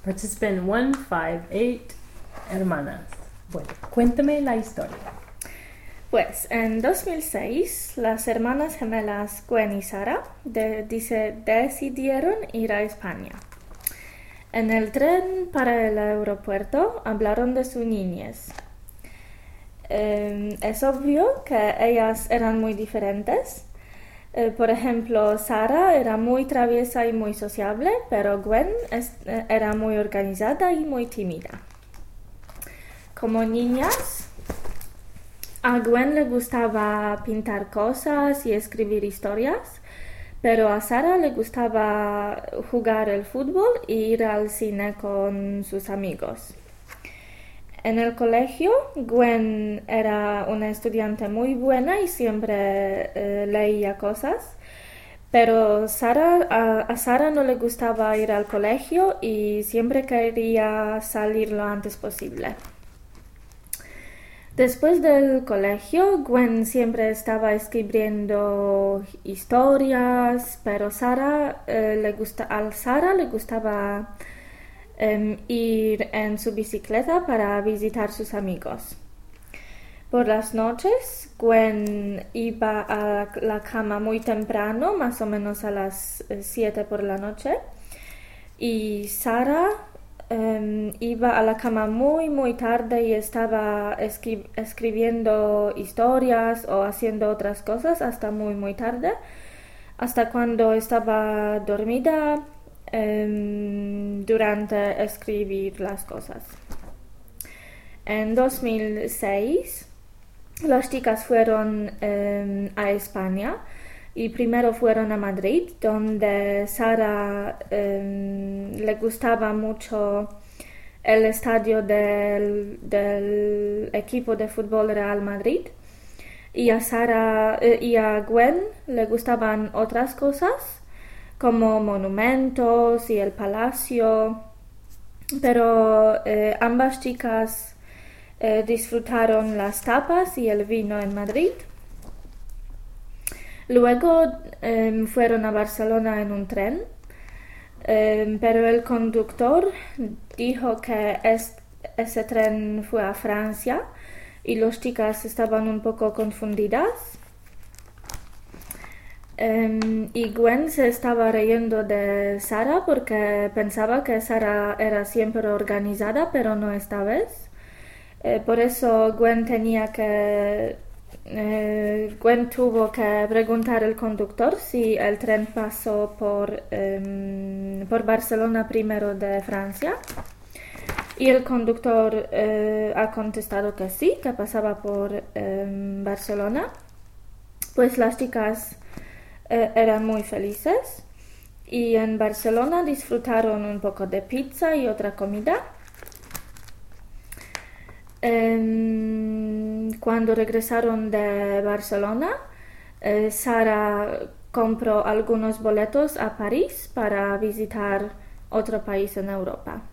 Participant 158, hermanas. Bueno, cuéntame la historia. Pues en 2006 las hermanas gemelas Gwen y Sara decidieron ir a España. En el tren para el aeropuerto hablaron de su niñez. Es obvio que ellas eran muy diferentes. Por ejemplo, Sara era muy traviesa y muy sociable, pero Gwen era muy organizada y muy tímida. Como niñas, a Gwen le gustaba pintar cosas y escribir historias, pero a Sara le gustaba jugar el fútbol e ir al cine con sus amigos. En el colegio, Gwen era una estudiante muy buena y siempre leía cosas, pero a Sara no le gustaba ir al colegio y siempre quería salir lo antes posible. Después del colegio, Gwen siempre estaba escribiendo historias, pero a Sara le gustaba ir en su bicicleta para visitar sus amigos. Por las noches, Gwen iba a la cama muy temprano, más o menos a las 7 por la noche, y Sara iba a la cama muy tarde y estaba escribiendo historias o haciendo otras cosas hasta muy tarde, hasta cuando estaba dormida durante escribir las cosas. En 2006 las chicas fueron a España y primero fueron a Madrid, donde Sara le gustaba mucho el estadio del equipo de fútbol Real Madrid, y a Gwen le gustaban otras cosas como monumentos y el palacio, pero ambas chicas disfrutaron las tapas y el vino en Madrid. Luego fueron a Barcelona en un tren, pero el conductor dijo que ese tren fue a Francia y las chicas estaban un poco confundidas. Y Gwen se estaba riendo de Sara porque pensaba que Sara era siempre organizada, pero no esta vez. Por eso Gwen tuvo que preguntar al conductor si el tren pasó por Barcelona primero de Francia. Y el conductor ha contestado que sí, que pasaba por Barcelona. Pues las chicas eran muy felices y en Barcelona disfrutaron un poco de pizza y otra comida. Cuando regresaron de Barcelona, Sara compró algunos boletos a París para visitar otro país en Europa.